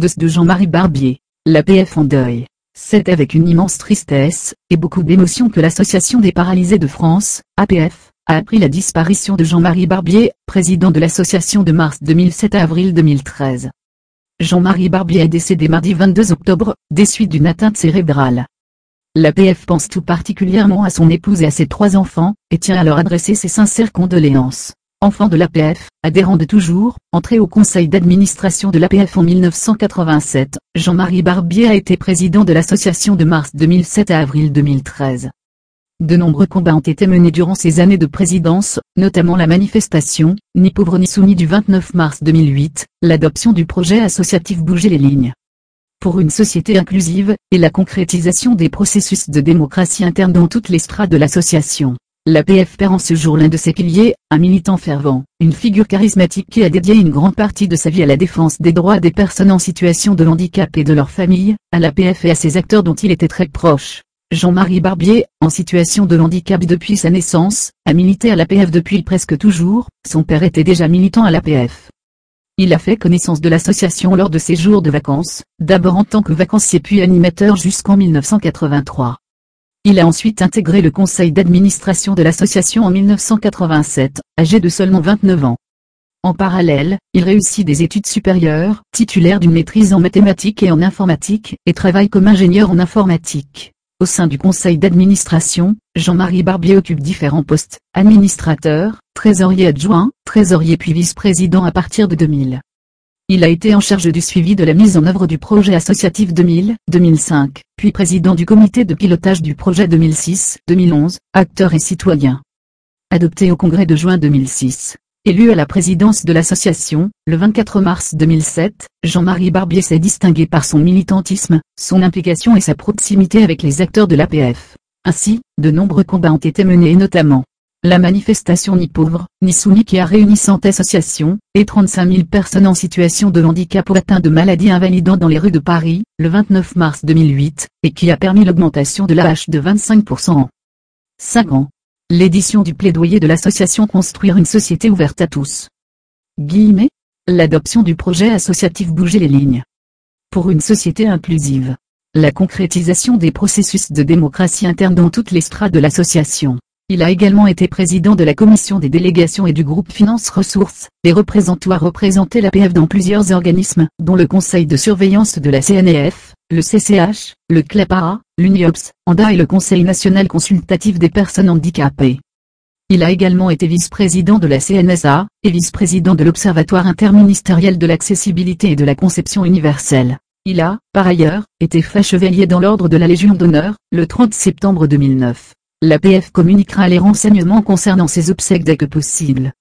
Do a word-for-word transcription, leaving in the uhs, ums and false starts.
de de Jean-Marie Barbier. L'A P F en deuil. C'est avec une immense tristesse, et beaucoup d'émotion que l'Association des paralysés de France, A P F, a appris la disparition de Jean-Marie Barbier, président de l'association de mars deux mille sept à avril deux mille treize. Jean-Marie Barbier est décédé mardi vingt-deux octobre, des suites d'une atteinte cérébrale. L'A P F pense tout particulièrement à son épouse et à ses trois enfants, et tient à leur adresser ses sincères condoléances. Enfant de l'A P F, adhérent de toujours, entré au conseil d'administration de l'A P F en mille neuf cent quatre-vingt-sept, Jean-Marie Barbier a été président de l'association de mars deux mille sept à avril deux mille treize. De nombreux combats ont été menés durant ces années de présidence, notamment la manifestation, ni pauvre ni soumis du vingt-neuf mars deux mille huit, l'adoption du projet associatif Bouger les lignes pour une société inclusive, et la concrétisation des processus de démocratie interne dans toutes les strates de l'association. L'A P F perd en ce jour l'un de ses piliers, un militant fervent, une figure charismatique qui a dédié une grande partie de sa vie à la défense des droits des personnes en situation de handicap et de leurs familles, à l'A P F et à ses acteurs dont il était très proche. Jean-Marie Barbier, en situation de handicap depuis sa naissance, a milité à l'A P F depuis presque toujours. Son père était déjà militant à l'A P F. Il a fait connaissance de l'association lors de ses jours de vacances, d'abord en tant que vacancier puis animateur jusqu'en mille neuf cent quatre-vingt-trois. Il a ensuite intégré le conseil d'administration de l'association en mille neuf cent quatre-vingt-sept, âgé de seulement vingt-neuf ans. En parallèle, il réussit des études supérieures, titulaire d'une maîtrise en mathématiques et en informatique, et travaille comme ingénieur en informatique. Au sein du conseil d'administration, Jean-Marie Barbier occupe différents postes, administrateur, trésorier adjoint, trésorier puis vice-président à partir de deux mille. Il a été en charge du suivi de la mise en œuvre du projet associatif deux mille, deux mille cinq, puis président du comité de pilotage du projet deux mille six, deux mille onze, acteur et citoyen. Adopté au congrès de juin deux mille six. Élu à la présidence de l'association, le vingt-quatre mars deux mille sept, Jean-Marie Barbier s'est distingué par son militantisme, son implication et sa proximité avec les acteurs de l'A P F. Ainsi, de nombreux combats ont été menés et notamment la manifestation Ni pauvre, ni soumis qui a réuni cent associations, et trente-cinq mille personnes en situation de handicap ou atteintes de maladies invalidantes dans les rues de Paris, le vingt-neuf mars deux mille huit, et qui a permis l'augmentation de l'A H de vingt-cinq pour cent en cinq ans. L'édition du plaidoyer de l'association Construire une société ouverte à tous. Guillemets. L'adoption du projet associatif Bouger les lignes pour une société inclusive. La concrétisation des processus de démocratie interne dans toutes les strates de l'association. Il a également été président de la commission des délégations et du groupe Finances Ressources, et représentant à représenter l'A P F dans plusieurs organismes, dont le conseil de surveillance de la C N E F, le C C H, le CLAPARA, l'UNIOPS, ANDA et le Conseil national consultatif des personnes handicapées. Il a également été vice-président de la C N S A, et vice-président de l'Observatoire interministériel de l'accessibilité et de la conception universelle. Il a, par ailleurs, été fait chevalier dans l'ordre de la Légion d'honneur, le trente septembre deux mille neuf. L'A P F communiquera les renseignements concernant ses obsèques dès que possible.